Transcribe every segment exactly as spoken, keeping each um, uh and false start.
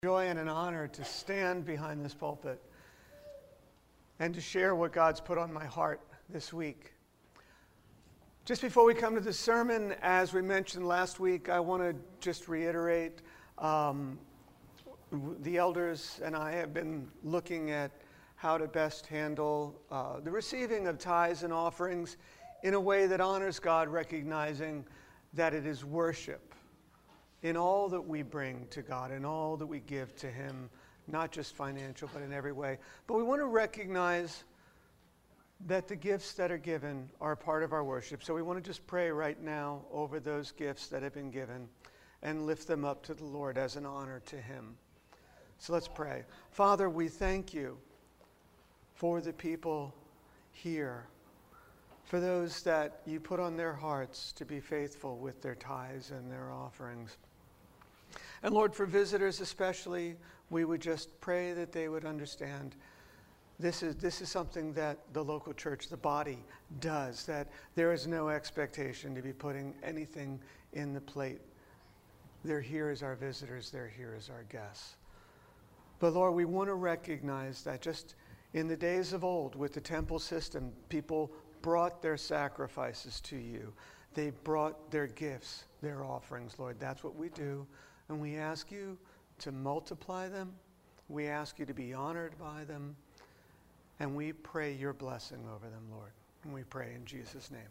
Joy and an honor to stand behind this pulpit and to share what God's put on my heart this week. Just before we come to the sermon, as we mentioned last week, I want to just reiterate um, the elders and I have been looking at how to best handle uh, the receiving of tithes and offerings in a way that honors God, recognizing that it is worship in all that we bring to God, in all that we give to Him, not just financial, but in every way. But we want to recognize that the gifts that are given are a part of our worship. So we want to just pray right now over those gifts that have been given and lift them up to the Lord as an honor to Him. So let's pray. Father, we thank You for the people here, for those that You put on their hearts to be faithful with their tithes and their offerings. And Lord, for visitors especially, we would just pray that they would understand this is this is something that the local church, the body, does, that there is no expectation to be putting anything in the plate. They're here as our visitors, they're here as our guests. But Lord, we want to recognize that just in the days of old with the temple system, people brought their sacrifices to You. They brought their gifts, their offerings, Lord. That's what we do. And we ask You to multiply them. We ask You to be honored by them. And we pray Your blessing over them, Lord. And we pray in Jesus' name.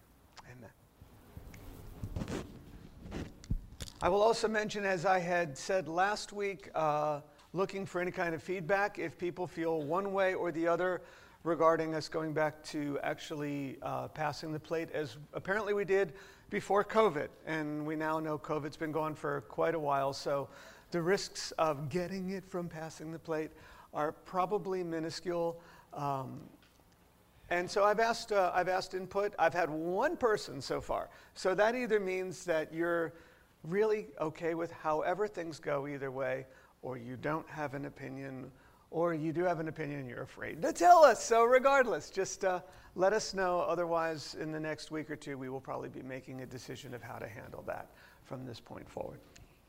Amen. I will also mention, as I had said last week, uh, looking for any kind of feedback if people feel one way or the other regarding us going back to actually uh, passing the plate, as apparently we did before COVID. And we now know COVID's been going for quite a while, so the risks of getting it from passing the plate are probably minuscule. Um, and so I've asked, uh, I've asked input. I've had one person so far. So that either means that you're really okay with however things go either way, or you don't have an opinion, or you do have an opinion and you're afraid to tell us. So regardless, just uh, let us know. Otherwise, in the next week or two, we will probably be making a decision of how to handle that from this point forward.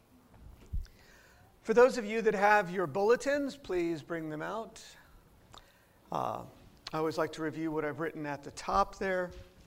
For those of you that have your bulletins, please bring them out. Uh, I always like to review what I've written at the top there.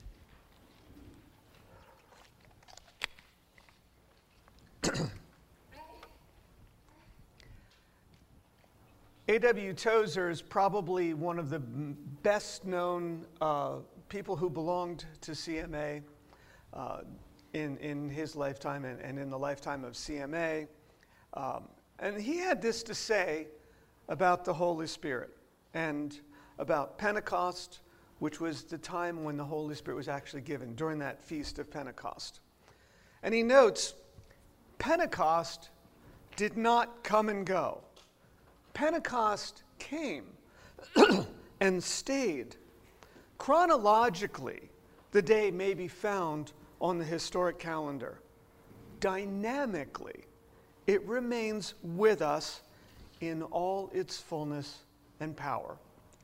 A W Tozer is probably one of the best known uh, people who belonged to C M A uh, in, in his lifetime and, and in the lifetime of C M A. Um, and he had this to say about the Holy Spirit and about Pentecost, which was the time when the Holy Spirit was actually given, during that Feast of Pentecost. And he notes, Pentecost did not come and go. Pentecost came and stayed. Chronologically, the day may be found on the historic calendar. Dynamically, it remains with us in all its fullness and power.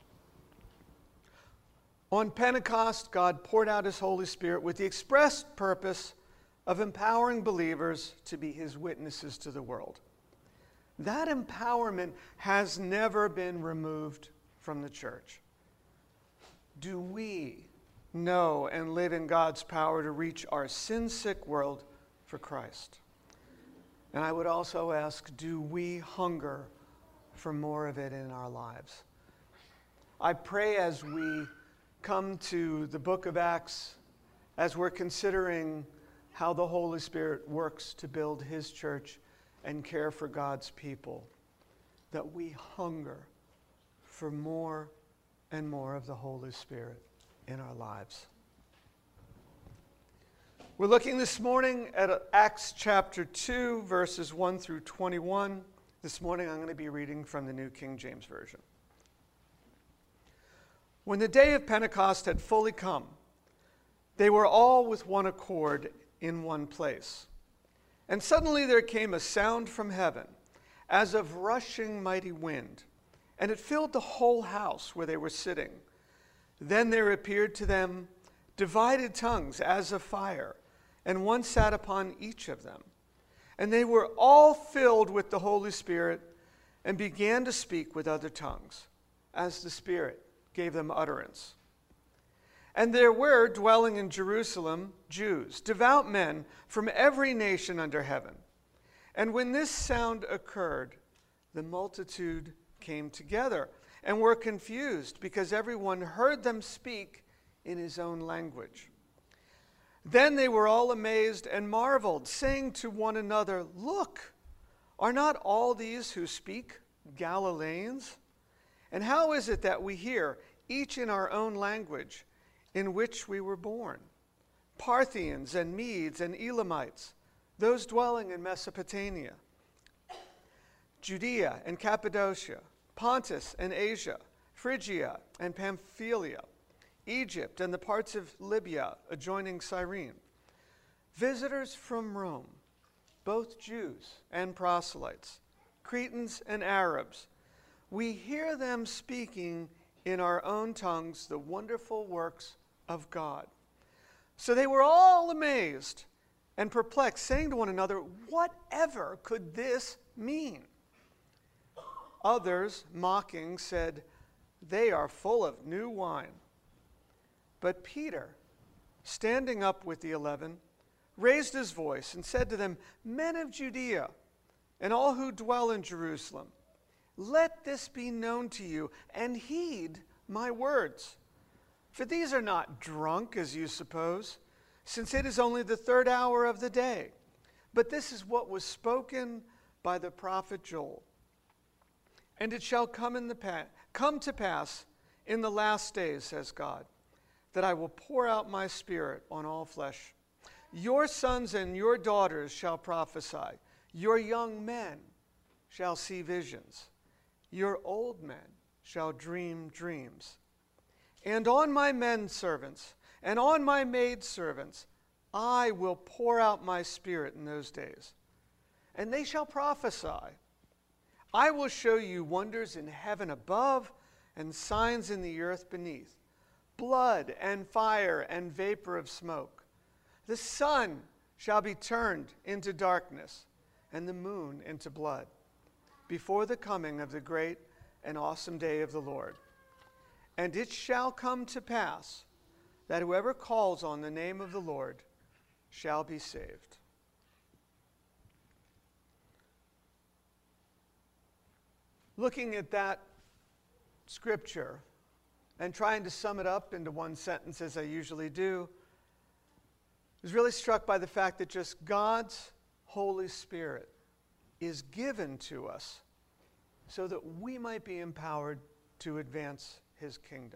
On Pentecost, God poured out His Holy Spirit with the express purpose of empowering believers to be His witnesses to the world. That empowerment has never been removed from the church. Do we know and live in God's power to reach our sin-sick world for Christ? And I would also ask, do we hunger for more of it in our lives? I pray as we come to the book of Acts, as we're considering how the Holy Spirit works to build His church and care for God's people, that we hunger for more and more of the Holy Spirit in our lives. We're looking this morning at Acts chapter two, verses one through twenty-one. This morning I'm going to be reading from the New King James Version. When the day of Pentecost had fully come, they were all with one accord in one place. And suddenly there came a sound from heaven, as of rushing mighty wind, and it filled the whole house where they were sitting. Then there appeared to them divided tongues as of fire, and one sat upon each of them. And they were all filled with the Holy Spirit, and began to speak with other tongues, as the Spirit gave them utterance. And there were dwelling in Jerusalem Jews, devout men from every nation under heaven. And when this sound occurred, the multitude came together and were confused, because everyone heard them speak in his own language. Then they were all amazed and marveled, saying to one another, "Look, are not all these who speak Galileans? And how is it that we hear, each in our own language, in which we were born? Parthians and Medes and Elamites, those dwelling in Mesopotamia, Judea and Cappadocia, Pontus and Asia, Phrygia and Pamphylia, Egypt and the parts of Libya adjoining Cyrene, visitors from Rome, both Jews and proselytes, Cretans and Arabs. We hear them speaking in our own tongues the wonderful works of God." So they were all amazed and perplexed, saying to one another, "Whatever could this mean?" Others, mocking, said, "They are full of new wine." But Peter, standing up with the eleven, raised his voice and said to them, "Men of Judea, and all who dwell in Jerusalem, let this be known to you, and heed my words. For these are not drunk, as you suppose, since it is only the third hour of the day. But this is what was spoken by the prophet Joel. And it shall come, in the pa- come to pass in the last days, says God, that I will pour out my Spirit on all flesh. Your sons and your daughters shall prophesy. Your young men shall see visions. Your old men shall dream dreams. And on my men servants and on my maid servants I will pour out my Spirit in those days. And they shall prophesy. I will show you wonders in heaven above and signs in the earth beneath, blood and fire and vapor of smoke. The sun shall be turned into darkness and the moon into blood before the coming of the great and awesome day of the Lord. And it shall come to pass that whoever calls on the name of the Lord shall be saved." Looking at that scripture and trying to sum it up into one sentence, as I usually do, I was really struck by the fact that just God's Holy Spirit is given to us so that we might be empowered to advance His kingdom.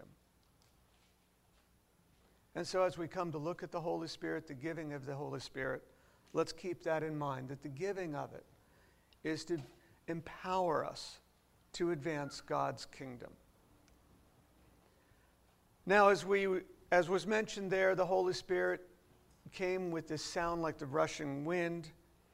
And so as we come to look at the Holy Spirit, the giving of the Holy Spirit, let's keep that in mind, that the giving of it is to empower us to advance God's kingdom. Now, as we, as was mentioned there, the Holy Spirit came with this sound like the rushing wind.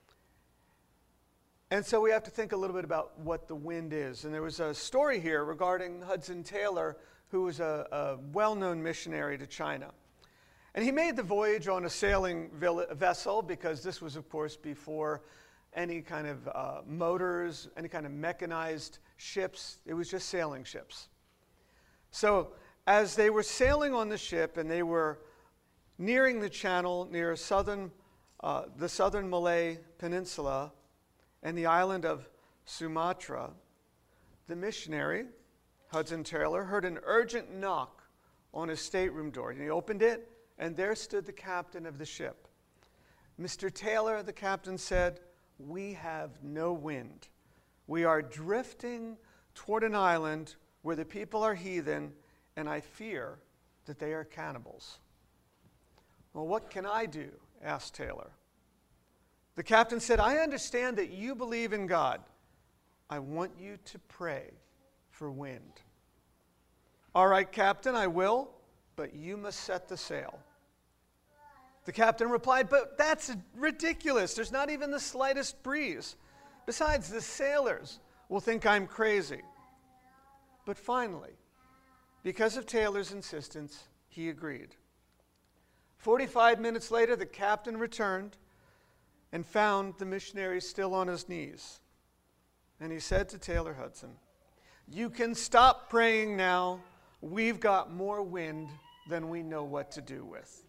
And so we have to think a little bit about what the wind is. And there was a story here regarding Hudson Taylor, who was a, a well-known missionary to China. And he made the voyage on a sailing vessel because this was, of course, before any kind of uh, motors, any kind of mechanized ships. It was just sailing ships. So as they were sailing on the ship and they were nearing the channel near southern, uh, the southern Malay Peninsula and the island of Sumatra, the missionary, Hudson Taylor, heard an urgent knock on his stateroom door. And he opened it, and there stood the captain of the ship. "Mister Taylor," the captain said, "we have no wind. We are drifting toward an island where the people are heathen, and I fear that they are cannibals." "Well, what can I do?" asked Taylor. The captain said, "I understand that you believe in God. I want you to pray for wind." "All right, Captain, I will, but you must set the sail." The captain replied, "But that's ridiculous. There's not even the slightest breeze. Besides, the sailors will think I'm crazy." But finally, because of Taylor's insistence, he agreed. Forty-five minutes later, the captain returned and found the missionary still on his knees. and he said to Taylor Hudson, "You can stop praying now. We've got more wind than we know what to do with."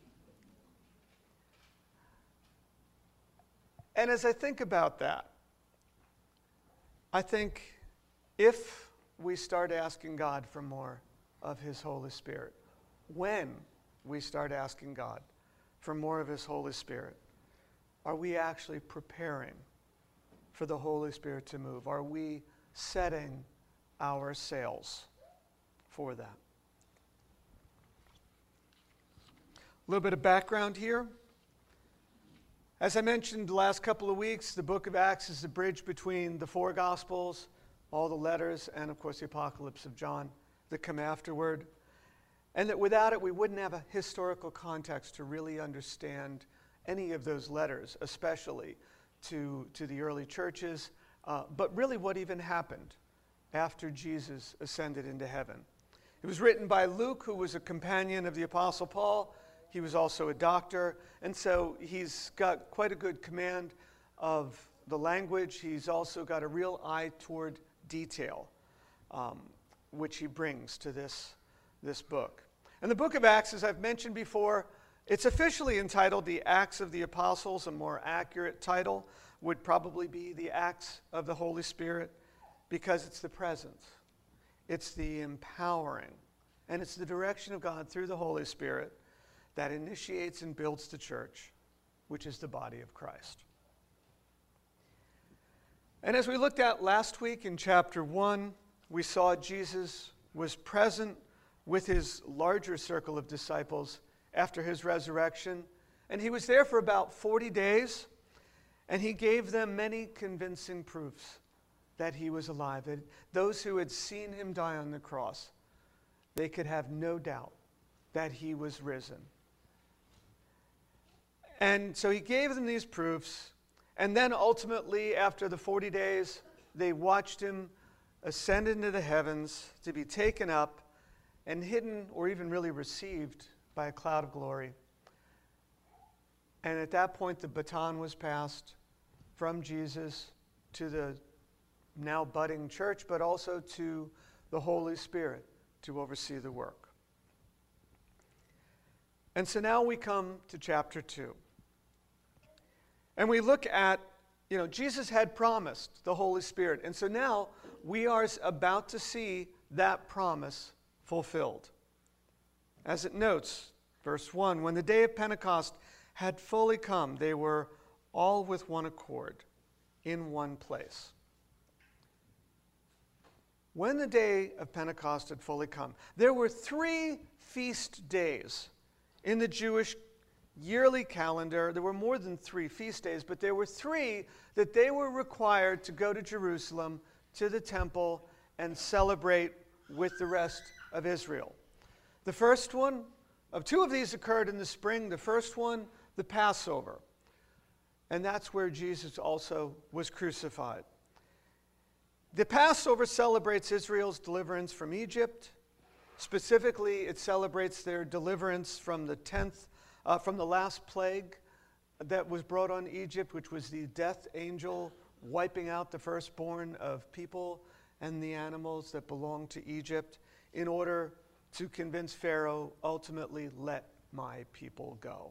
And as I think about that, I think if we start asking God for more of his Holy Spirit, when we start asking God for more of his Holy Spirit, are we actually preparing for the Holy Spirit to move? Are we setting our sails for that? A little bit of background here. As I mentioned the last couple of weeks, the book of Acts is the bridge between the four Gospels, all the letters, and of course the Apocalypse of John that come afterward. And that without it, we wouldn't have a historical context to really understand any of those letters, especially to, to the early churches, uh, but really what even happened after Jesus ascended into heaven. It was written by Luke, who was a companion of the Apostle Paul. He was also a doctor, and so he's got quite a good command of the language. He's also got a real eye toward detail, um, which he brings to this, this book. And the book of Acts, as I've mentioned before, it's officially entitled the Acts of the Apostles. A more accurate title would probably be the Acts of the Holy Spirit, because it's the presence, it's the empowering, and it's the direction of God through the Holy Spirit that initiates and builds the church, which is the body of Christ. And as we looked at last week in chapter one, we saw Jesus was present with his larger circle of disciples after his resurrection. And he was there for about forty days, and he gave them many convincing proofs that he was alive. That those who had seen him die on the cross, they could have no doubt that he was risen. And so he gave them these proofs, and then ultimately, after the forty days, they watched him ascend into the heavens to be taken up and hidden, or even really received, by a cloud of glory. And at that point, the baton was passed from Jesus to the now budding church, but also to the Holy Spirit to oversee the work. And so now we come to chapter two. And we look at, you know, Jesus had promised the Holy Spirit. And so now we are about to see that promise fulfilled. As it notes, verse one, when the day of Pentecost had fully come, they were all with one accord in one place. When the day of Pentecost had fully come, there were three feast days in the Jewish yearly calendar. There were more than three feast days, but there were three that they were required to go to Jerusalem, to the temple, and celebrate with the rest of Israel. The first one, of two of these occurred in the spring. The first one, the Passover. And that's where Jesus also was crucified. The Passover celebrates Israel's deliverance from Egypt. Specifically, it celebrates their deliverance from the tenth, uh, from the last plague that was brought on Egypt, which was the death angel wiping out the firstborn of people and the animals that belonged to Egypt, in order to convince Pharaoh, ultimately, let my people go.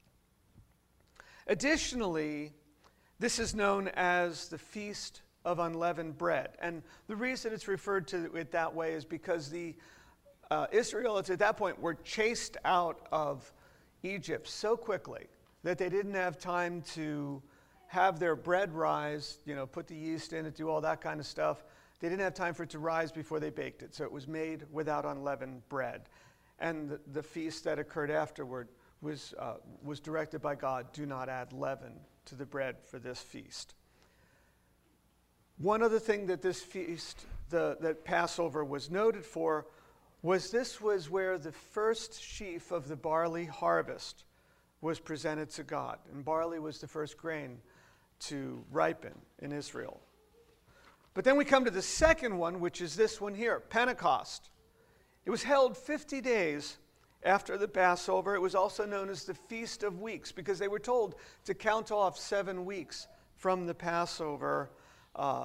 Additionally, this is known as the Feast of Unleavened Bread. And the reason it's referred to it that way is because the uh, Israelites at that point were chased out of Egypt so quickly that they didn't have time to have their bread rise, you know, put the yeast in it, do all that kind of stuff. They didn't have time for it to rise before they baked it. So it was made without unleavened bread. And the, the feast that occurred afterward was, uh, was directed by God, do not add leaven to the bread for this feast. One other thing that this feast, the, that Passover was noted for, was this was where the first sheaf of the barley harvest was presented to God. And barley was the first grain to ripen in Israel. But then we come to the second one, which is this one here, Pentecost. It was held fifty days after the Passover. It was also known as the Feast of Weeks, because they were told to count off seven weeks from the Passover uh,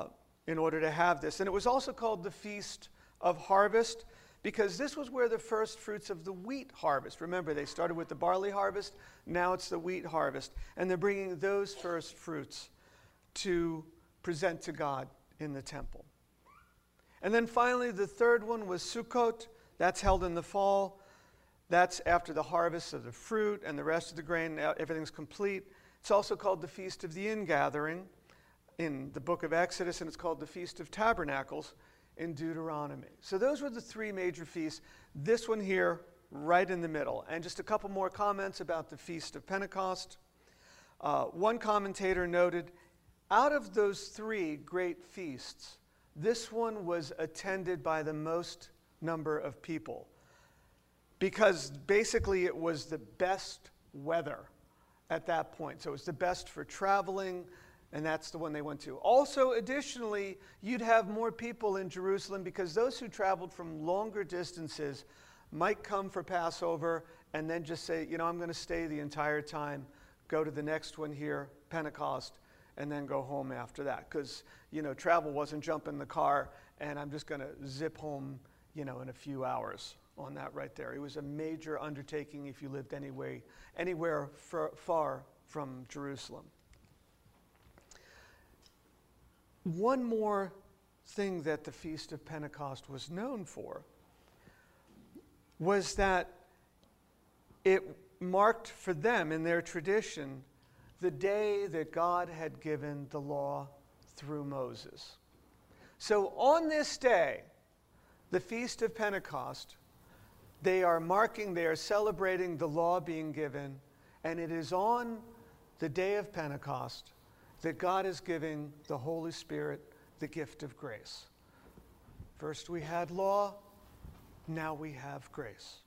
in order to have this. And it was also called the Feast of Harvest because this was where the first fruits of the wheat harvest. Remember, they started with the barley harvest. Now it's the wheat harvest. And they're bringing those first fruits to present to God in the temple. And then finally, the third one was Sukkot. That's held in the fall. That's after the harvest of the fruit and the rest of the grain. Everything's complete. It's also called the Feast of the Ingathering in the book of Exodus, and it's called the Feast of Tabernacles in Deuteronomy. So those were the three major feasts. This one here, right in the middle. And just a couple more comments about the Feast of Pentecost. Uh, one commentator noted, out of those three great feasts, this one was attended by the most number of people because basically it was the best weather at that point. So it was the best for traveling, and that's the one they went to. Also, additionally, you'd have more people in Jerusalem because those who traveled from longer distances might come for Passover and then just say, you know, I'm going to stay the entire time, go to the next one here, Pentecost, and then go home after that. Because, you know, travel wasn't jump in the car and I'm just going to zip home, you know, in a few hours on that right there. It was a major undertaking if you lived anyway, anywhere far, far from Jerusalem. One more thing that the Feast of Pentecost was known for was that it marked for them in their tradition the day that God had given the law through Moses. So on this day, the Feast of Pentecost, they are marking, they are celebrating the law being given, and it is on the day of Pentecost that God is giving the Holy Spirit the gift of grace. First we had law, now we have grace.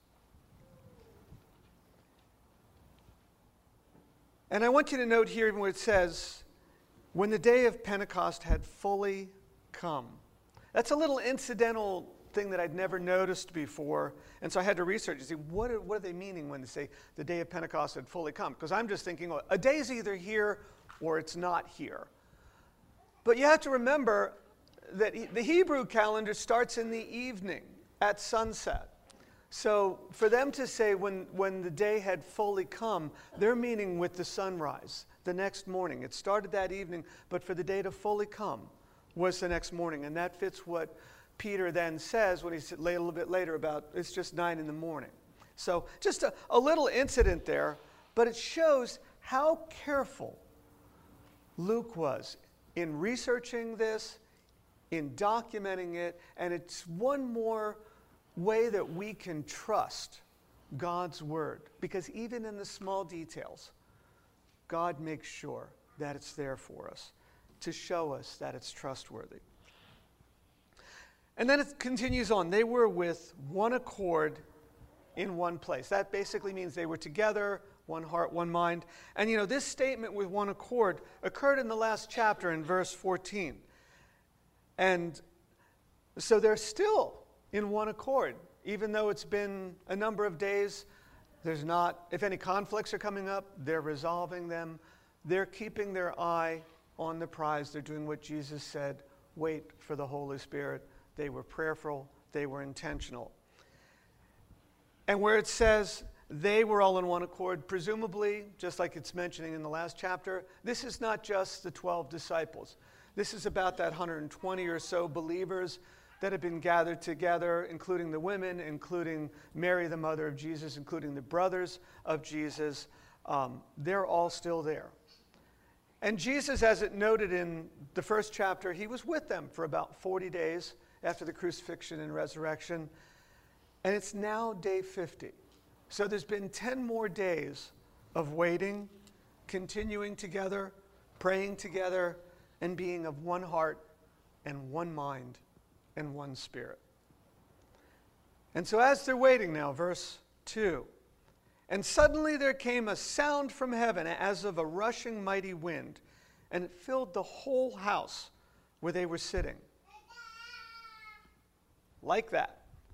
And I want you to note here where it says, when the day of Pentecost had fully come. That's a little incidental thing that I'd never noticed before, and so I had to research and see, what are, what are they meaning when they say the day of Pentecost had fully come? Because I'm just thinking, well, a day's either here or it's not here. But you have to remember that he, the Hebrew calendar starts in the evening at sunset. So for them to say when, when the day had fully come, they're meaning with the sunrise, the next morning. It started that evening, but for the day to fully come was the next morning. And that fits what Peter then says when he's a little bit later about it's just nine in the morning. So just a, a little incident there, but it shows how careful Luke was in researching this, in documenting it, and it's one more way that we can trust God's word, because even in the small details, God makes sure that it's there for us to show us that it's trustworthy. And then it continues on. They were with one accord in one place. That basically means they were together, one heart, one mind. And you know, this statement with one accord occurred in the last chapter in verse fourteen. And so they're still in one accord, even though it's been a number of days. There's not, if any conflicts are coming up, they're resolving them. They're keeping their eye on the prize. They're doing what Jesus said, wait for the Holy Spirit. They were prayerful, they were intentional. And where it says they were all in one accord, presumably, just like it's mentioning in the last chapter, this is not just the twelve disciples. This is about that one hundred twenty or so believers that have been gathered together, including the women, including Mary, the mother of Jesus, including the brothers of Jesus. Um, they're all still there. And Jesus, as it noted in the first chapter, he was with them for about forty days after the crucifixion and resurrection. And it's now day fifty. So there's been ten more days of waiting, continuing together, praying together, and being of one heart and one mind and one spirit. And so as they're waiting now, verse two, and suddenly there came a sound from heaven as of a rushing mighty wind, and it filled the whole house where they were sitting. Like that.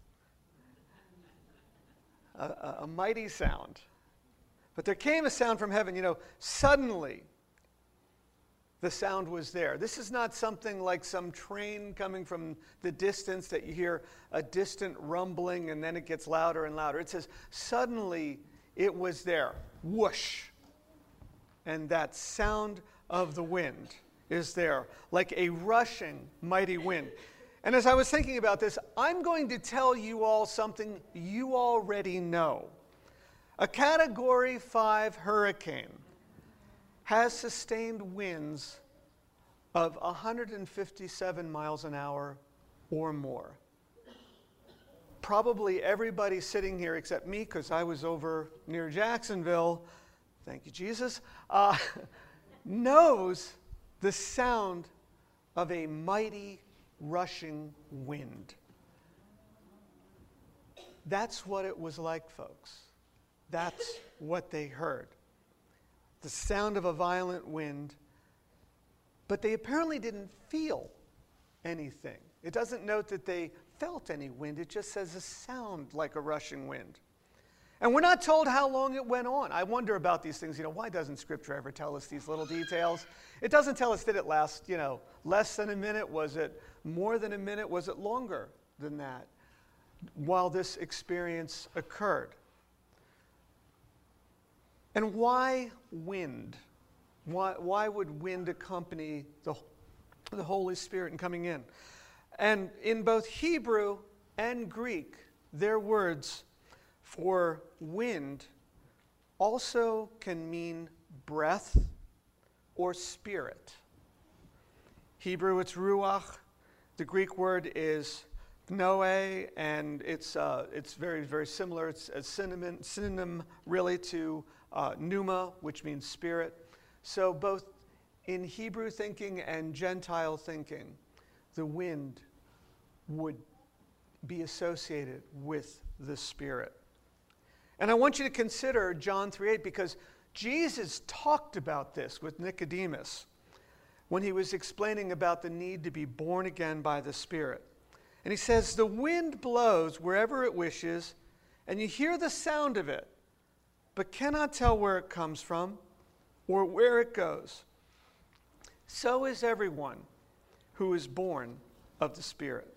A, a, a mighty sound. But there came a sound from heaven, you know, suddenly the sound was there. This is not something like some train coming from the distance that you hear a distant rumbling and then it gets louder and louder. It says, suddenly it was there. Whoosh. And that sound of the wind is there, like a rushing mighty wind. And as I was thinking about this, I'm going to tell you all something you already know. A Category five hurricane has sustained winds of one hundred fifty-seven miles an hour or more. Probably everybody sitting here except me, because I was over near Jacksonville, thank you, Jesus, uh, knows the sound of a mighty rushing wind. That's what it was like, folks. That's what they heard. The sound of a violent wind, but they apparently didn't feel anything. It doesn't note that they felt any wind. It just says a sound like a rushing wind. And we're not told how long it went on. I wonder about these things. You know, why doesn't Scripture ever tell us these little details? It doesn't tell us, did it last, you know, less than a minute? Was it more than a minute? Was it longer than that while this experience occurred? And why wind? Why, why would wind accompany the, the Holy Spirit in coming in? And in both Hebrew and Greek, their words for wind also can mean breath or spirit. Hebrew, it's ruach. The Greek word is pnoe, and it's uh, it's very, very similar. It's a synonym, synonym really to uh, pneuma, which means spirit. So both in Hebrew thinking and Gentile thinking, the wind would be associated with the Spirit. And I want you to consider John three eight, because Jesus talked about this with Nicodemus when he was explaining about the need to be born again by the Spirit. And he says, the wind blows wherever it wishes, and you hear the sound of it, but cannot tell where it comes from or where it goes. So is everyone who is born of the Spirit.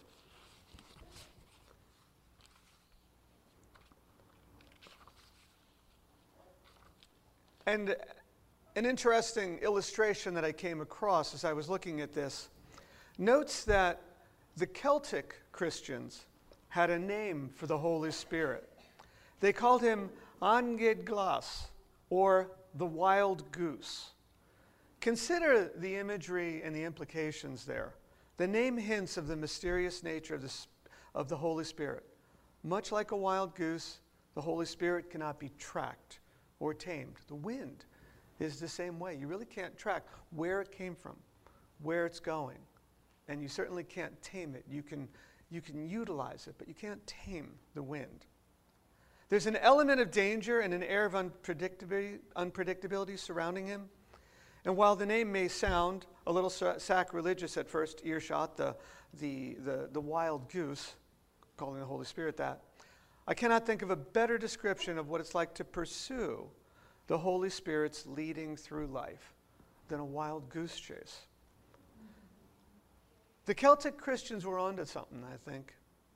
And an interesting illustration that I came across as I was looking at this notes that the Celtic Christians had a name for the Holy Spirit. They called him Anged Glas, or the wild goose. Consider the imagery and the implications there. The name hints of the mysterious nature of the, of the Holy Spirit. Much like a wild goose, the Holy Spirit cannot be tracked or tamed. The wind is the same way. You really can't track where it came from, where it's going. And you certainly can't tame it. You can, you can utilize it, but you can't tame the wind. There's an element of danger and an air of unpredictability, unpredictability surrounding him. And while the name may sound a little sacrilegious at first earshot, the, the, the, the wild goose, calling the Holy Spirit that, I cannot think of a better description of what it's like to pursue the Holy Spirit's leading through life than a wild goose chase. The Celtic Christians were onto something, I think.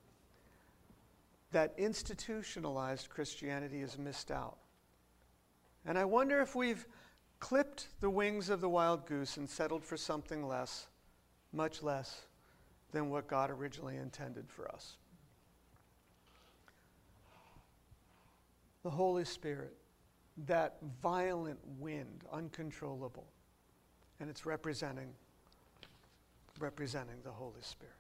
That institutionalized Christianity is missed out. And I wonder if we've clipped the wings of the wild goose and settled for something less, much less, than what God originally intended for us. The Holy Spirit, that violent wind, uncontrollable, and it's representing, representing the Holy Spirit.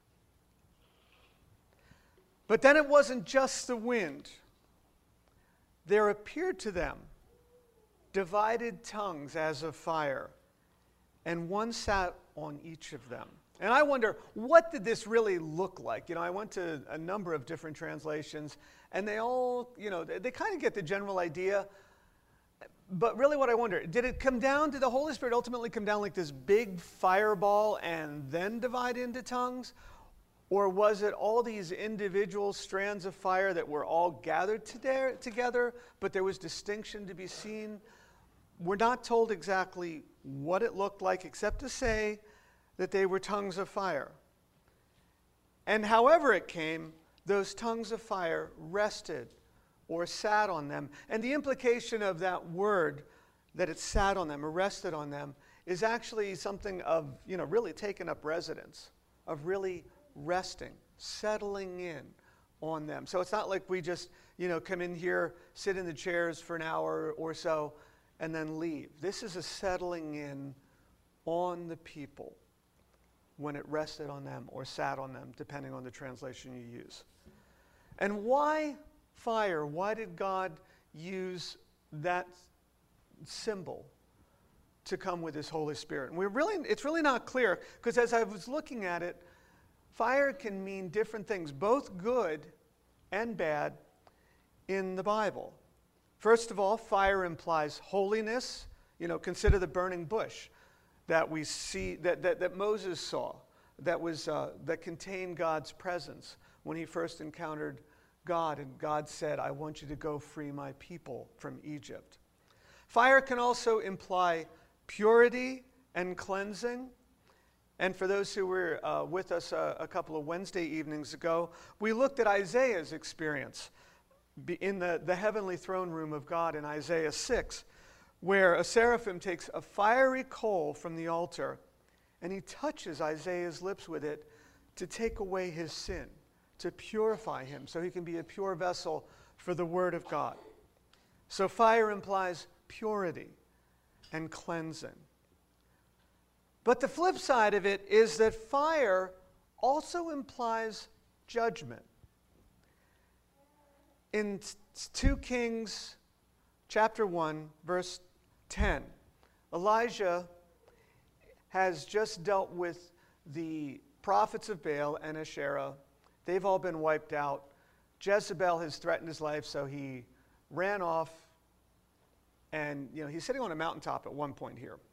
But then it wasn't just the wind. There appeared to them divided tongues as of fire, and one sat on each of them. And I wonder, what did this really look like? You know, I went to a number of different translations, and they all, you know, they, they kind of get the general idea. But really what I wonder, did it come down, did the Holy Spirit ultimately come down like this big fireball and then divide into tongues? Or was it all these individual strands of fire that were all gathered together, but there was distinction to be seen? we're not told exactly what it looked like, except to say that they were tongues of fire. And however it came, those tongues of fire rested or sat on them. And the implication of that word, that it sat on them or rested on them, is actually something of, you know, really taking up residence, of really resting, settling in on them. So it's not like we just, you know, come in here, sit in the chairs for an hour or so, and then leave. This is a settling in on the people when it rested on them or sat on them, depending on the translation you use. And why fire? Why did God use that symbol to come with his Holy Spirit? And we're really, it's really not clear, because as I was looking at it, fire can mean different things, both good and bad, in the Bible. First of all, fire implies holiness. You know, consider the burning bush that we see, that, that, that Moses saw, that, was, uh, that contained God's presence when he first encountered God, and God said, I want you to go free my people from Egypt. Fire can also imply purity and cleansing. And for those who were uh, with us a, a couple of Wednesday evenings ago, we looked at Isaiah's experience in the, the heavenly throne room of God in Isaiah six, where a seraphim takes a fiery coal from the altar and he touches Isaiah's lips with it to take away his sin, to purify him so he can be a pure vessel for the word of God. So fire implies purity and cleansing. But the flip side of it is that fire also implies judgment. In Second Kings chapter one, verse ten, Elijah has just dealt with the prophets of Baal and Asherah. They've all been wiped out. Jezebel has threatened his life, so he ran off. And, you know, he's sitting on a mountaintop at one point here.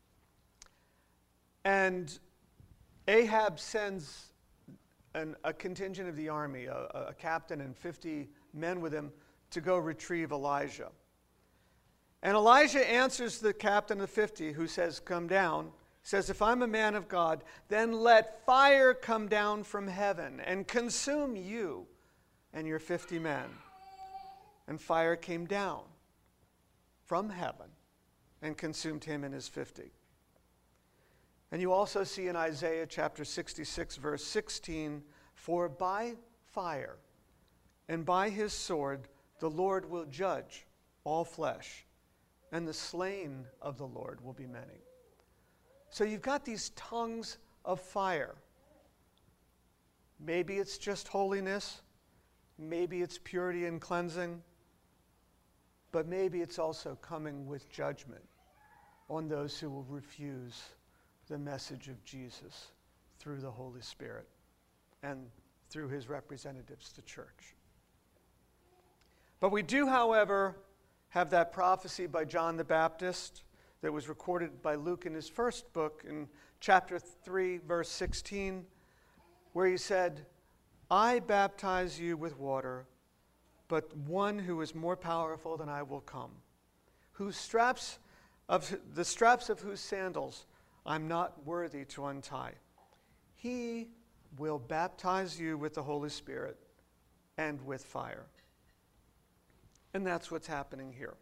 And Ahab sends an, a contingent of the army, a, a captain and fifty men with him, to go retrieve Elijah. And Elijah answers the captain of fifty, who says, come down. He says, if I'm a man of God, then let fire come down from heaven and consume you and your fifty men. And fire came down from heaven and consumed him and his fifty. And you also see in Isaiah chapter sixty-six, verse sixteen, for by fire and by his sword the Lord will judge all flesh, and the slain of the Lord will be many. So you've got these tongues of fire. Maybe it's just holiness, maybe it's purity and cleansing, but maybe it's also coming with judgment on those who will refuse the message of Jesus through the Holy Spirit and through his representatives, the church. But we do, however, have that prophecy by John the Baptist that was recorded by Luke in his first book in chapter three, verse sixteen, where he said, I baptize you with water, but one who is more powerful than I will come, whose straps of the straps of whose sandals I'm not worthy to untie. He will baptize you with the Holy Spirit and with fire. And that's what's happening here.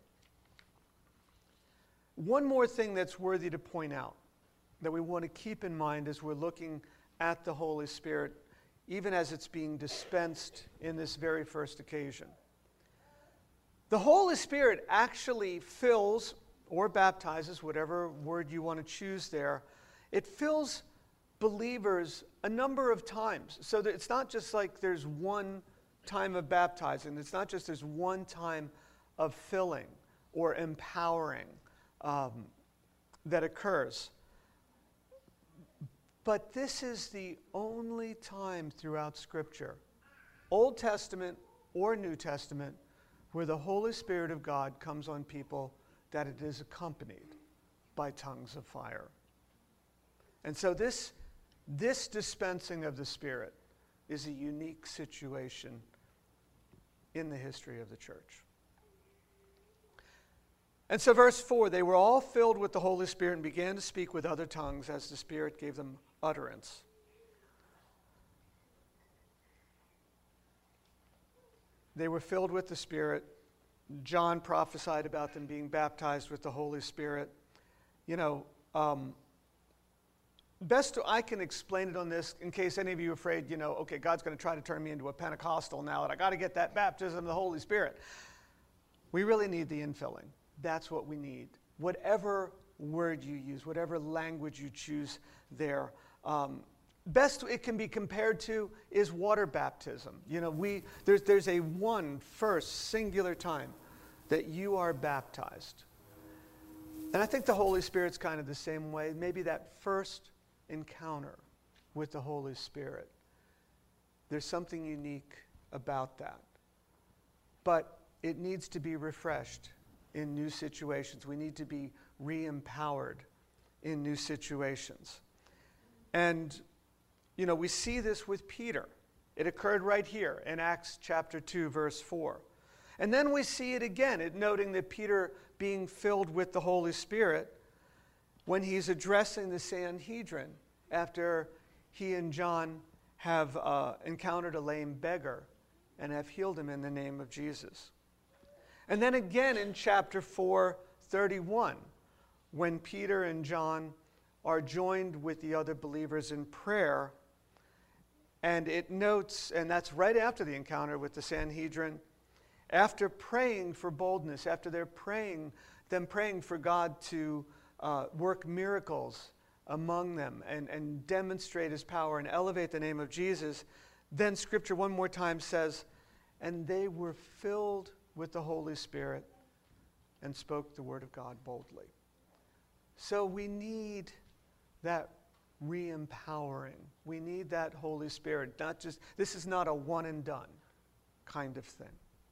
One more thing that's worthy to point out that we want to keep in mind as we're looking at the Holy Spirit, even as it's being dispensed in this very first occasion. The Holy Spirit actually fills or baptizes, whatever word you want to choose there, it fills believers a number of times. So that it's not just like there's one time of baptizing. It's not just there's one time of filling or empowering um, that occurs. But this is the only time throughout Scripture, Old Testament or New Testament, where the Holy Spirit of God comes on people that it is accompanied by tongues of fire. And so this, this dispensing of the Spirit is a unique situation in the history of the church. And so verse four, they were all filled with the Holy Spirit and began to speak with other tongues as the Spirit gave them utterance. They were filled with the Spirit. John prophesied about them being baptized with the Holy Spirit. You know, um, best I can explain it on this, in case any of you are afraid, you know, okay, God's going to try to turn me into a Pentecostal now, and I got to get that baptism of the Holy Spirit. We really need the infilling. That's what we need. Whatever word you use, whatever language you choose there, um, best it can be compared to is water baptism. You know, we there's there's a one first singular time that you are baptized. And I think the Holy Spirit's kind of the same way. Maybe that first encounter with the Holy Spirit. There's something unique about that. But it needs to be refreshed in new situations. We need to be re-empowered in new situations. And, you know, we see this with Peter. It occurred right here in Acts chapter two, verse four. And then we see it again, it noting that Peter being filled with the Holy Spirit when he's addressing the Sanhedrin after he and John have uh, encountered a lame beggar and have healed him in the name of Jesus. And then again in chapter four, thirty-one, when Peter and John are joined with the other believers in prayer, and it notes, and that's right after the encounter with the Sanhedrin, after praying for boldness, after they're praying, them praying for God to uh, work miracles among them and, and demonstrate his power and elevate the name of Jesus, then Scripture one more time says, and they were filled with the Holy Spirit and spoke the word of God boldly. So we need that re-empowering. We need that Holy Spirit. Not just, this is not a one and done kind of thing.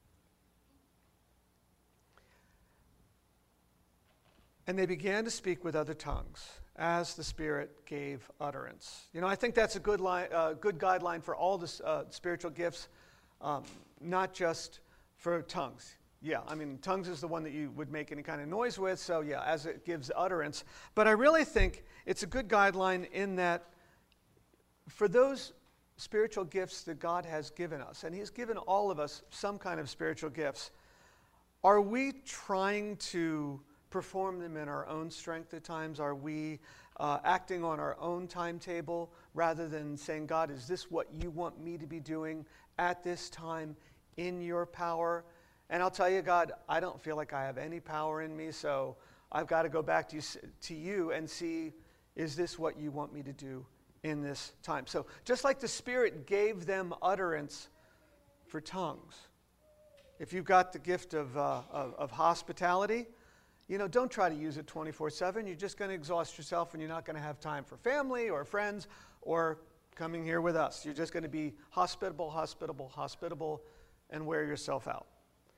And they began to speak with other tongues as the Spirit gave utterance. You know, I think that's a good line, uh, good guideline for all the uh, spiritual gifts, um, not just for tongues. Yeah, I mean, tongues is the one that you would make any kind of noise with, so yeah, as it gives utterance. But I really think it's a good guideline in that for those spiritual gifts that God has given us, and he's given all of us some kind of spiritual gifts, are we trying to perform them in our own strength at times? Are we uh, acting on our own timetable rather than saying, God, is this what you want me to be doing at this time in your power? And I'll tell you, God, I don't feel like I have any power in me, so I've got to go back to you, to you and see, is this what you want me to do in this time? So just like the Spirit gave them utterance for tongues, if you've got the gift of, uh, of, of hospitality, you know, don't try to use it twenty-four seven. You're just going to exhaust yourself and you're not going to have time for family or friends or coming here with us. You're just going to be hospitable, hospitable, hospitable, and wear yourself out.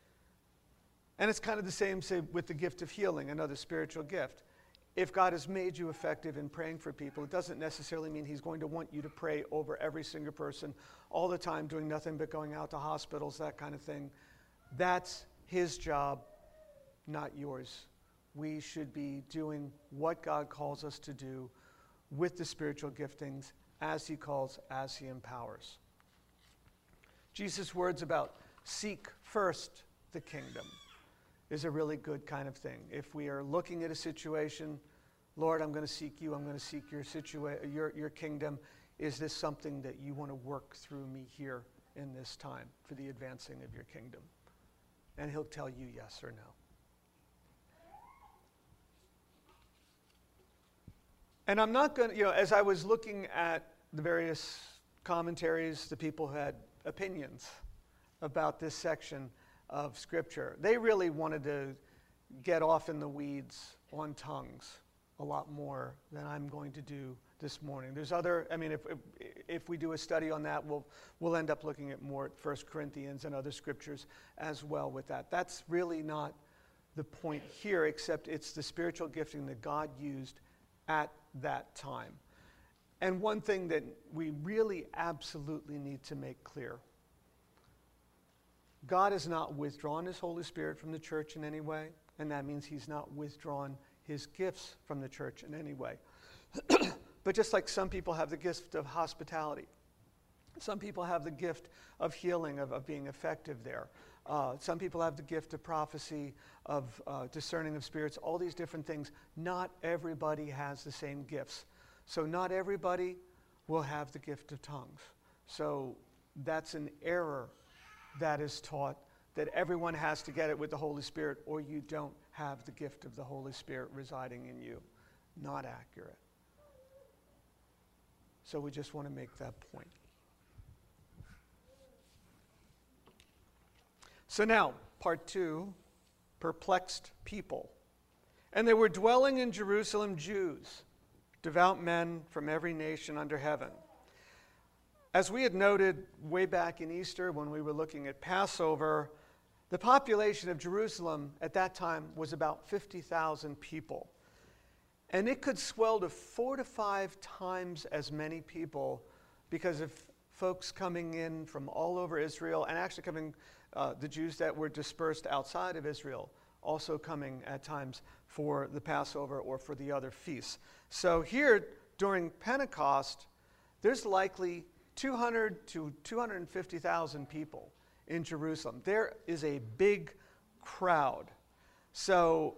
And it's kind of the same, say, with the gift of healing, another spiritual gift. If God has made you effective in praying for people, it doesn't necessarily mean he's going to want you to pray over every single person all the time, doing nothing but going out to hospitals, that kind of thing. That's his job, not yours. We should be doing what God calls us to do with the spiritual giftings as he calls, as he empowers. Jesus' words about seek first the kingdom is a really good kind of thing. If we are looking at a situation, Lord, I'm going to seek you, I'm going to seek your, situa- your, your kingdom. Is this something that you want to work through me here in this time for the advancing of your kingdom? And he'll tell you yes or no. And I'm not going to, you know, as I was looking at the various commentaries, the people who had opinions about this section of Scripture, they really wanted to get off in the weeds on tongues a lot more than I'm going to do this morning. There's other, I mean, if if, if we do a study on that, we'll, we'll end up looking at more at First Corinthians and other scriptures as well with that. That's really not the point here, except it's the spiritual gifting that God used at that time. And one thing that we really absolutely need to make clear, God has not withdrawn his Holy Spirit from the church in any way. and that means he's not withdrawn his gifts from the church in any way. But just like some people have the gift of hospitality, some people have the gift of healing, of, of being effective there. Uh, some people have the gift of prophecy, of uh, discerning of spirits, all these different things. Not everybody has the same gifts. So not everybody will have the gift of tongues. So that's an error that is taught, that everyone has to get it with the Holy Spirit, or you don't have the gift of the Holy Spirit residing in you. Not accurate. So we just want to make that point. So now, part two, perplexed people. And there were dwelling in Jerusalem Jews, devout men from every nation under heaven. As we had noted way back in Easter when we were looking at Passover, the population of Jerusalem at that time was about fifty thousand people. And it could swell to four to five times as many people because of folks coming in from all over Israel, and actually coming, uh, the Jews that were dispersed outside of Israel, also coming at times for the Passover or for the other feasts. So here, during Pentecost, there's likely two hundred to two hundred fifty thousand people in Jerusalem. There is a big crowd. So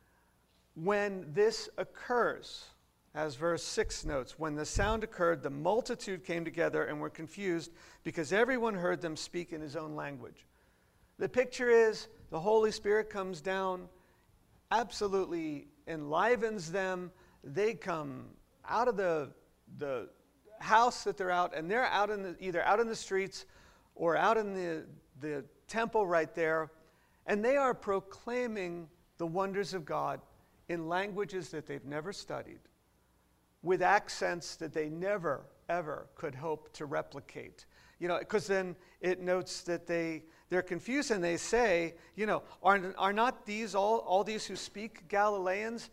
when this occurs, as verse six notes, when the sound occurred, the multitude came together and were confused because everyone heard them speak in his own language. The picture is the Holy Spirit comes down, absolutely enlivens them. They come out of the, the house that they're out, and they're out in the, either out in the streets or out in the, the temple right there, and they are proclaiming the wonders of God in languages that they've never studied, with accents that they never, ever could hope to replicate. You know, because then it notes that they, they're confused and they say, you know, are, are not these all, all these who speak Galileans?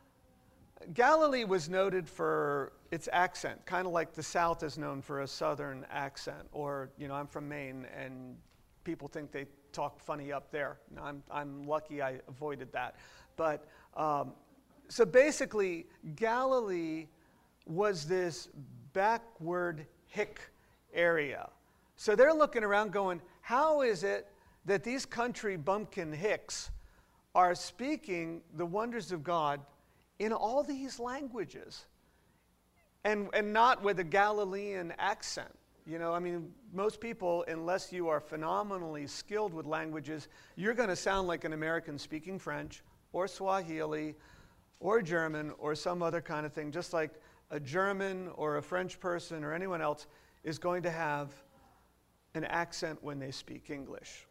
Galilee was noted for its accent, kind of like the South is known for a Southern accent. Or, you know, I'm from Maine and people think they talk funny up there. No, I'm, I'm lucky I avoided that. But, um, so basically, Galilee was this backward hick area. So they're looking around going, how is it that these country bumpkin hicks are speaking the wonders of God in all these languages? And, and not with a Galilean accent. You know, I mean, most people, unless you are phenomenally skilled with languages, you're going to sound like an American speaking French or Swahili or German or some other kind of thing, just like a German or a French person or anyone else is going to have an accent when they speak English.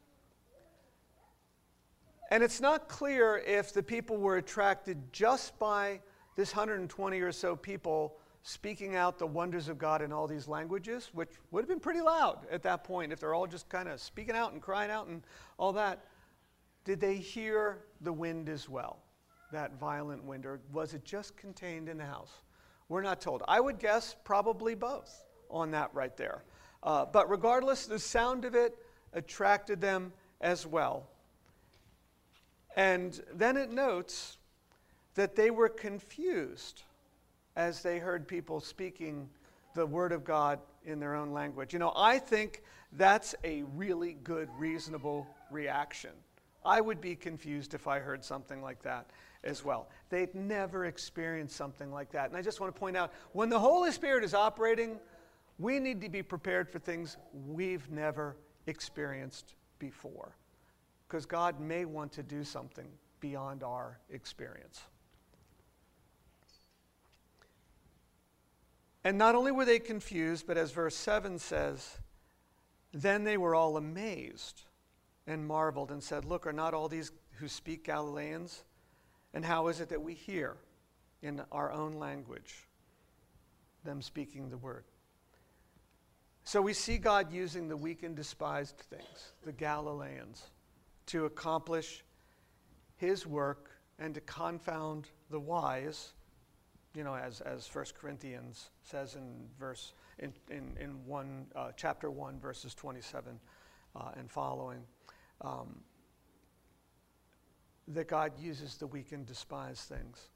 And it's not clear if the people were attracted just by this one hundred twenty or so people speaking out the wonders of God in all these languages, which would have been pretty loud at that point if they're all just kind of speaking out and crying out and all that. Did they hear the wind as well, that violent wind, or was it just contained in the house? We're not told. I would guess probably both on that right there. Uh, but regardless, the sound of it attracted them as well. And then it notes that they were confused as they heard people speaking the word of God in their own language. You know, I think that's a really good, reasonable reaction. I would be confused if I heard something like that as well. They'd never experienced something like that. And I just want to point out, when the Holy Spirit is operating, we need to be prepared for things we've never experienced before. Because God may want to do something beyond our experience. And not only were they confused, but as verse seven says, then they were all amazed and marveled and said, look, are not all these who speak Galileans? And how is it that we hear in our own language them speaking the word? So we see God using the weak and despised things, the Galileans, to accomplish his work and to confound the wise, you know, as, as First Corinthians says in verse in, in, in one, uh, chapter one, verses twenty-seven uh, and following. Um, that God uses the weak and despised things.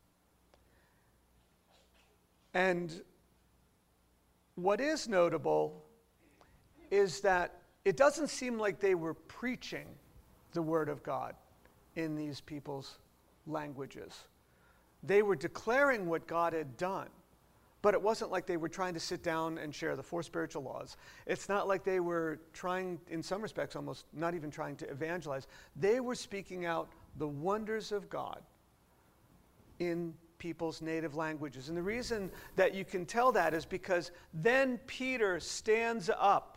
And what is notable is that it doesn't seem like they were preaching the Word of God in these people's languages. They were declaring what God had done, but it wasn't like they were trying to sit down and share the four spiritual laws. It's not like they were trying, in some respects, almost not even trying to evangelize. They were speaking out the wonders of God in people's native languages. And the reason that you can tell that is because then Peter stands up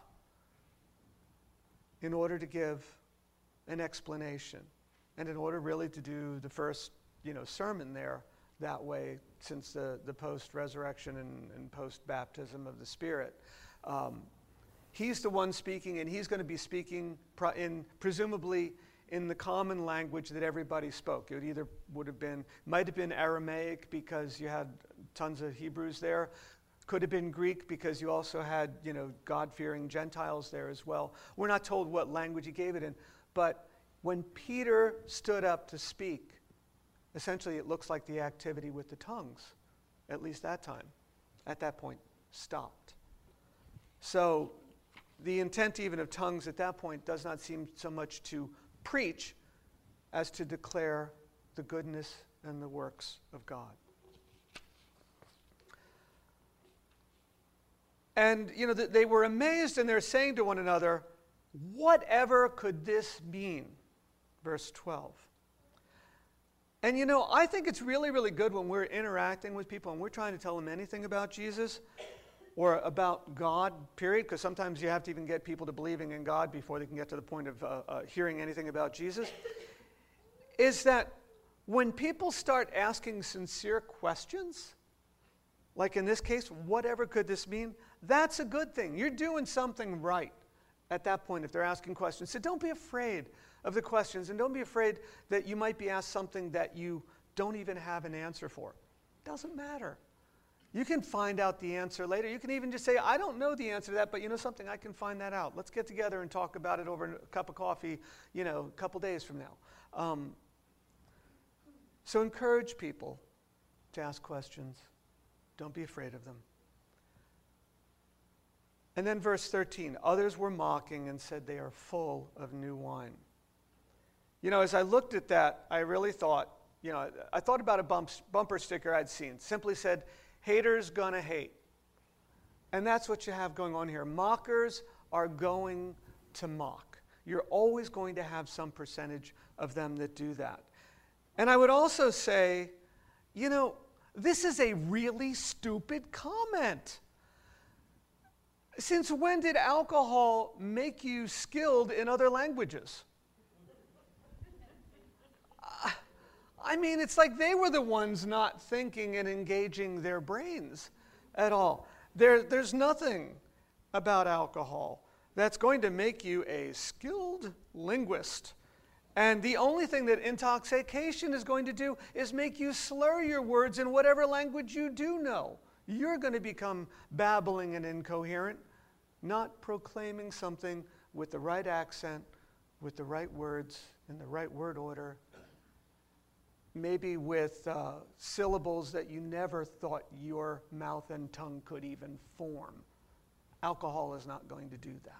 in order to give an explanation and in order really to do the first, you know, sermon there that way since the, the post-resurrection and, and post-baptism of the Spirit. Um, he's the one speaking, and he's going to be speaking pro- in presumably in the common language that everybody spoke. It either would have been, might have been Aramaic because you had tons of Hebrews there. Could have been Greek because you also had, you know, God-fearing Gentiles there as well. We're not told what language he gave it in, but when Peter stood up to speak, essentially it looks like the activity with the tongues, at least that time, at that point, stopped. So the intent even of tongues at that point does not seem so much to preach as to declare the goodness and the works of God. And, you know, they were amazed, and they're saying to one another, whatever could this mean? Verse twelve. And, you know, I think it's really, really good when we're interacting with people and we're trying to tell them anything about Jesus or about God, period, because sometimes you have to even get people to believing in God before they can get to the point of uh, uh, hearing anything about Jesus, is that when people start asking sincere questions, like in this case, whatever could this mean? That's a good thing. You're doing something right at that point if they're asking questions. So don't be afraid of the questions, and don't be afraid that you might be asked something that you don't even have an answer for. Doesn't matter. You can find out the answer later. You can even just say, I don't know the answer to that, but you know something, I can find that out. Let's get together and talk about it over a cup of coffee, you know, a couple days from now. Um, so encourage people to ask questions. Don't be afraid of them. And then verse thirteen, others were mocking and said they are full of new wine. You know, as I looked at that, I really thought, you know, I thought about a bump, bumper sticker I'd seen. Simply said, haters gonna hate. And that's what you have going on here. Mockers are going to mock. You're always going to have some percentage of them that do that. And I would also say, you know, this is a really stupid comment. Since when did alcohol make you skilled in other languages? I mean, it's like they were the ones not thinking and engaging their brains at all. There, there's nothing about alcohol that's going to make you a skilled linguist. And the only thing that intoxication is going to do is make you slur your words in whatever language you do know. You're going to become babbling and incoherent, not proclaiming something with the right accent, with the right words, in the right word order, maybe with uh, syllables that you never thought your mouth and tongue could even form. Alcohol is not going to do that.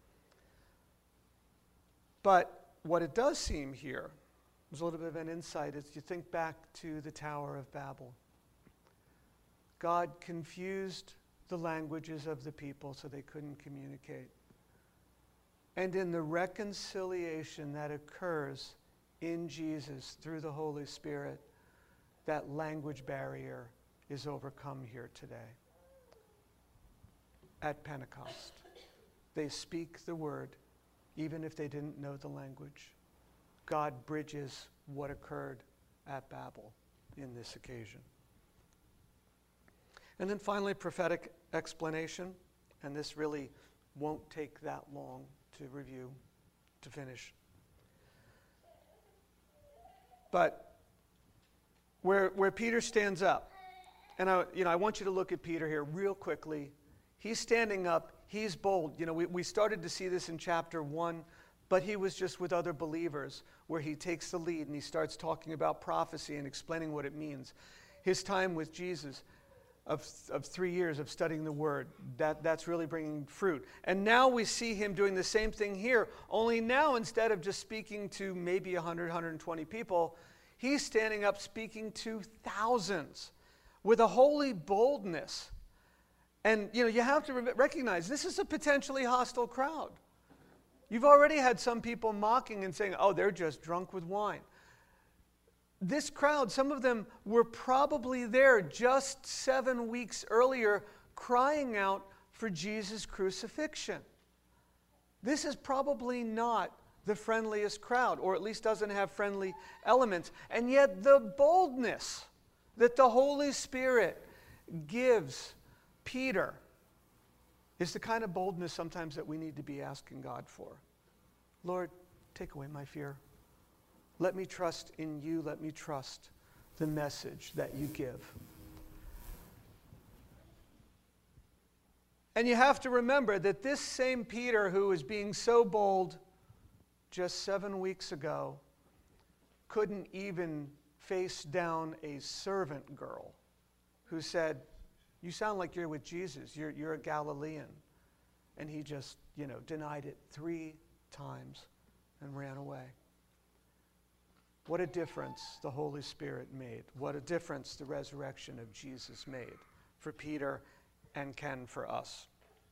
But what it does seem here, there's a little bit of an insight, as you think back to the Tower of Babel. God confused the languages of the people so they couldn't communicate. And in the reconciliation that occurs in Jesus through the Holy Spirit, that language barrier is overcome here today. At Pentecost, they speak the word even if they didn't know the language. God bridges what occurred at Babel in this occasion. And then finally, prophetic explanation, and this really won't take that long to review, to finish. But where, where Peter stands up, and I, you know, I want you to look at Peter here real quickly. He's standing up. He's bold. You know, we, we started to see this in chapter one. but he was just with other believers where he takes the lead and he starts talking about prophecy and explaining what it means. His time with Jesus of, of three years of studying the Word, that, that's really bringing fruit. And now we see him doing the same thing here, only now instead of just speaking to maybe one hundred, one hundred twenty people, he's standing up speaking to thousands with a holy boldness. And, you know, you have to re- recognize this is a potentially hostile crowd. You've already had some people mocking and saying, oh, they're just drunk with wine. This crowd, some of them were probably there just seven weeks earlier crying out for Jesus' crucifixion. This is probably not the friendliest crowd, or at least doesn't have friendly elements. And yet the boldness that the Holy Spirit gives Peter is the kind of boldness sometimes that we need to be asking God for. Lord, take away my fear. Let me trust in you. Let me trust the message that you give. And you have to remember that this same Peter who was being so bold just seven weeks ago couldn't even face down a servant girl who said, you sound like you're with Jesus. You're, you're a Galilean. And he just, you know, denied it three times and ran away. What a difference the Holy Spirit made. What a difference the resurrection of Jesus made for Peter and can for us.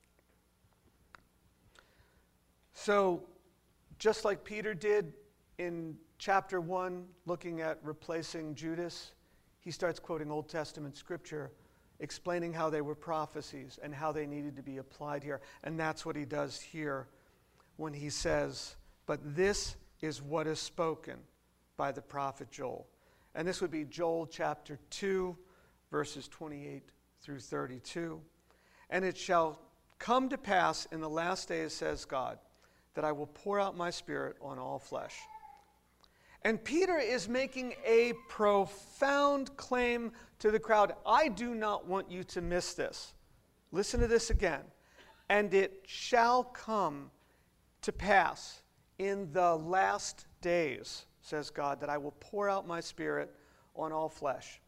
So, just like Peter did in chapter one, looking at replacing Judas, he starts quoting Old Testament scripture, explaining how they were prophecies and how they needed to be applied here. And that's what he does here when he says, but this is what is spoken by the prophet Joel. And this would be Joel chapter two, verses twenty-eight through thirty-two. And it shall come to pass in the last days, says God, that I will pour out my Spirit on all flesh. And Peter is making a profound claim to the crowd. I do not want you to miss this. Listen to this again. And it shall come to pass in the last days, says God, that I will pour out my Spirit on all flesh.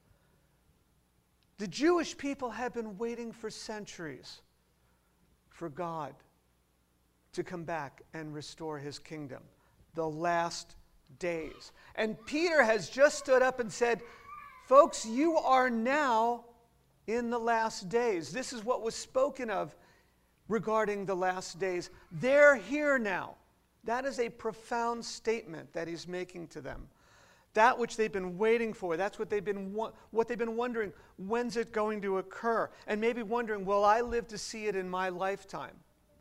The Jewish people have been waiting for centuries for God to come back and restore his kingdom. The last days. And Peter has just stood up and said, folks, you are now in the last days. This is what was spoken of regarding the last days. They're here now. That is a profound statement that he's making to them. That which they've been waiting for, that's what they've been what they've been wondering, when's it going to occur? And maybe wondering, will I live to see it in my lifetime?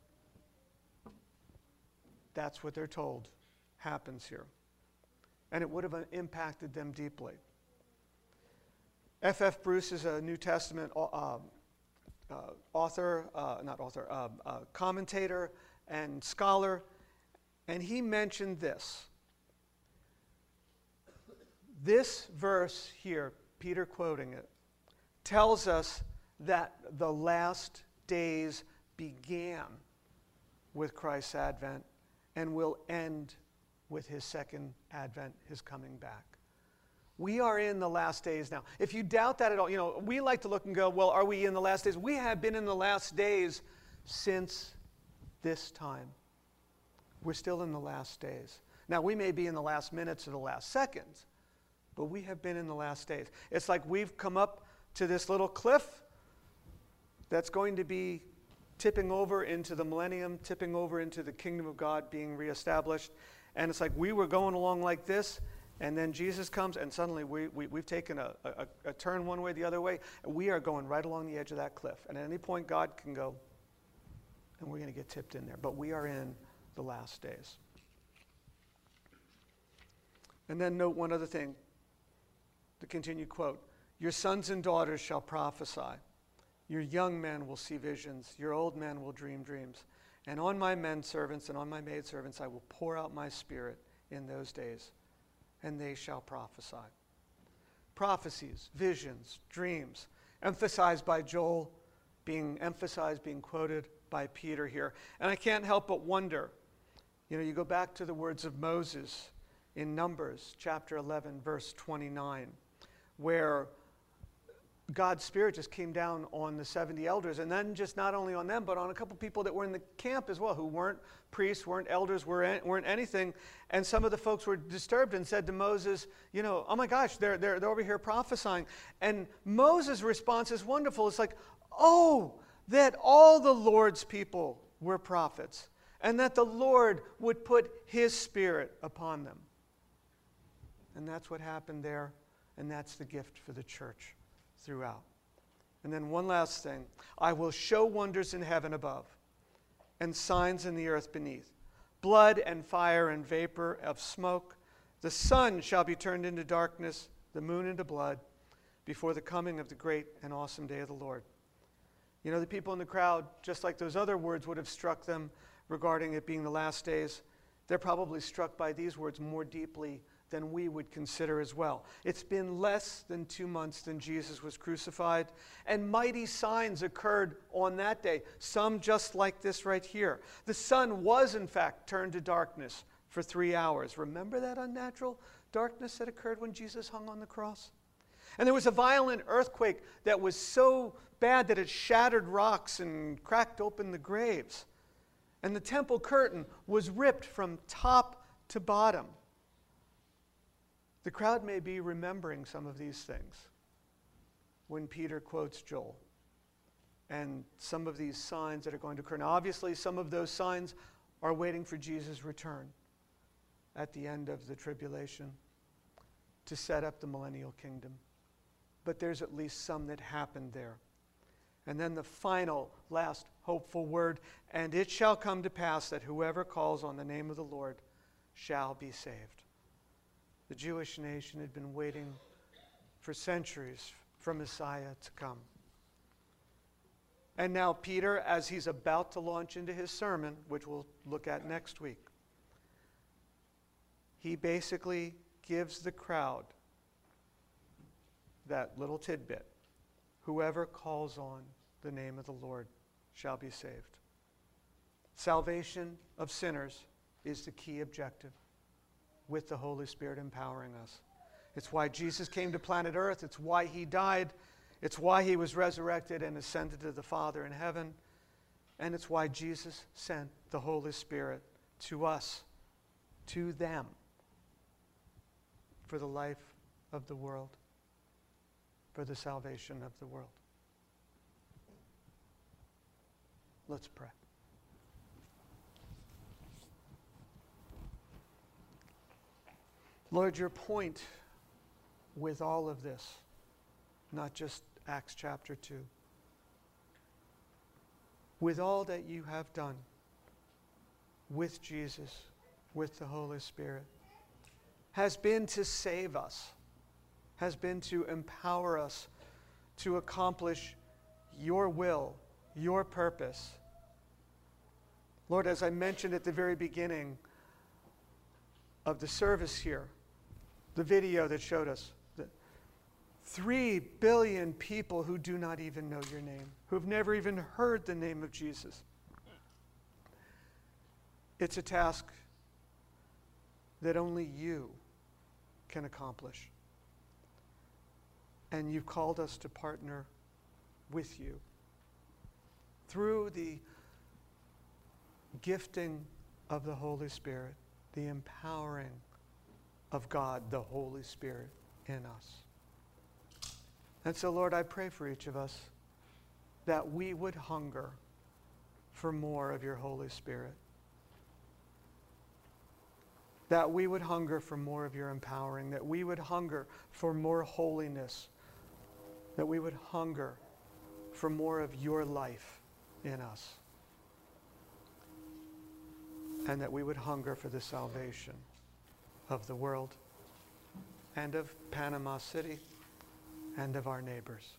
That's what they're told happens here. And it would have impacted them deeply. F F Bruce is a New Testament uh, uh, author, uh, not author, uh, uh, commentator and scholar, and he mentioned this. This verse here, Peter quoting it, tells us that the last days began with Christ's advent and will end with his second advent, his coming back. We are in the last days now. If you doubt that at all, you know, we like to look and go, well, are we in the last days? We have been in the last days since this time. We're still in the last days. Now, we may be in the last minutes or the last seconds, but we have been in the last days. It's like we've come up to this little cliff that's going to be tipping over into the millennium, tipping over into the kingdom of God being reestablished. And it's like we were going along like this, and then Jesus comes, and suddenly we, we, we've taken a, a, a turn one way, the other way, and we are going right along the edge of that cliff. And at any point, God can go, and we're going to get tipped in there. But we are in the last days. And then note one other thing, the continued quote. Your sons and daughters shall prophesy. Your young men will see visions. Your old men will dream dreams. And on my men servants and on my maid servants I will pour out my Spirit in those days, and they shall prophesy. Prophecies, visions, dreams, emphasized by Joel, being emphasized, being quoted by Peter here. And I can't help but wonder, You know, you go back to the words of Moses in Numbers chapter eleven, verse twenty-nine, where God's Spirit just came down on the seventy elders, and then just not only on them, but on a couple people that were in the camp as well, who weren't priests, weren't elders, weren't, weren't anything. And some of the folks were disturbed and said to Moses, you know, oh my gosh, they're, they're, they're over here prophesying. And Moses' response is wonderful. It's like, oh, that all the Lord's people were prophets, and that the Lord would put his Spirit upon them. And that's what happened there, and that's the gift for the church throughout. And then one last thing. I will show wonders in heaven above and signs in the earth beneath, blood and fire and vapor of smoke. The sun shall be turned into darkness, the moon into blood, before the coming of the great and awesome day of the Lord. You know, the people in the crowd, just like those other words would have struck them regarding it being the last days, they're probably struck by these words more deeply than we would consider as well. It's been less than two months than Jesus was crucified, and mighty signs occurred on that day, some just like this right here. The sun was, in fact, turned to darkness for three hours. Remember that unnatural darkness that occurred when Jesus hung on the cross? And there was a violent earthquake that was so bad that it shattered rocks and cracked open the graves. And the temple curtain was ripped from top to bottom. The crowd may be remembering some of these things when Peter quotes Joel and some of these signs that are going to occur. Now, obviously, some of those signs are waiting for Jesus' return at the end of the tribulation to set up the millennial kingdom. But there's at least some that happened there. And then the final, last hopeful word, and it shall come to pass that whoever calls on the name of the Lord shall be saved. The Jewish nation had been waiting for centuries for Messiah to come. And now Peter, as he's about to launch into his sermon, which we'll look at next week, he basically gives the crowd that little tidbit. Whoever calls on the name of the Lord shall be saved. Salvation of sinners is the key objective, with the Holy Spirit empowering us. It's why Jesus came to planet Earth. It's why he died. It's why he was resurrected and ascended to the Father in heaven. And it's why Jesus sent the Holy Spirit to us, to them, for the life of the world, for the salvation of the world. Let's pray. Lord, your point with all of this, not just Acts chapter two, with all that you have done with Jesus, with the Holy Spirit, has been to save us, has been to empower us to accomplish your will, your purpose. Lord, as I mentioned at the very beginning of the service here, the video that showed us, the three billion people who do not even know your name, who've never even heard the name of Jesus. It's a task that only you can accomplish. And you've called us to partner with you through the gifting of the Holy Spirit, the empowering of God, the Holy Spirit in us. And so, Lord, I pray for each of us that we would hunger for more of your Holy Spirit, that we would hunger for more of your empowering, that we would hunger for more holiness, that we would hunger for more of your life in us, and that we would hunger for the salvation of the world and of Panama City and of our neighbors.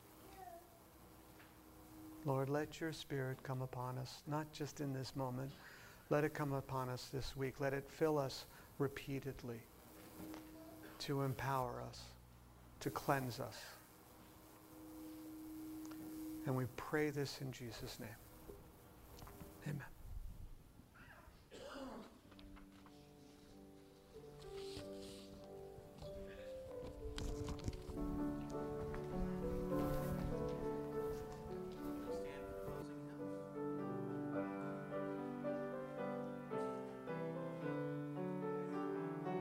Lord, let your Spirit come upon us, not just in this moment. Let it come upon us this week. Let it fill us repeatedly to empower us, to cleanse us. And we pray this in Jesus' name. Amen.